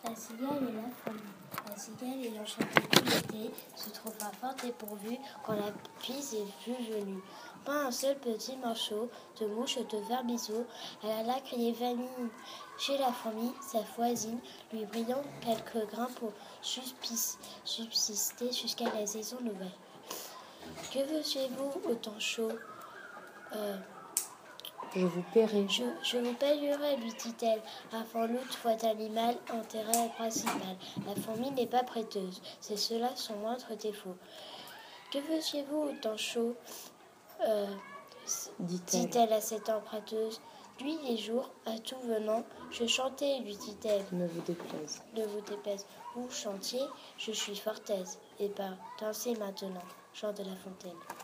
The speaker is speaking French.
La cigale et la fourmi. La cigale, ayant chanté tout l'été, se trouva fort dépourvue quand la bise fut venue. Pas un seul petit morceau de mouche de vermisseau. Elle alla crier vanille chez la fourmi, sa voisine, lui brillant quelques grains pour subsister jusqu'à la saison nouvelle. Que faisiez-vous au temps chaud? Je vous paierai. Je vous payerai, lui dit-elle. Avant l'autre fois d'animal, intérêt principal. La fourmi n'est pas prêteuse, c'est cela son moindre défaut. Que faisiez-vous au temps chaud dit-elle à cette emprunteuse. Nuit et jour, à tout venant, je chantais, lui dit-elle. Ne vous déplaise. Ne vous déplaise. Vous chantiez, je suis fort aise. Et pas, dansez maintenant, chant de La Fontaine.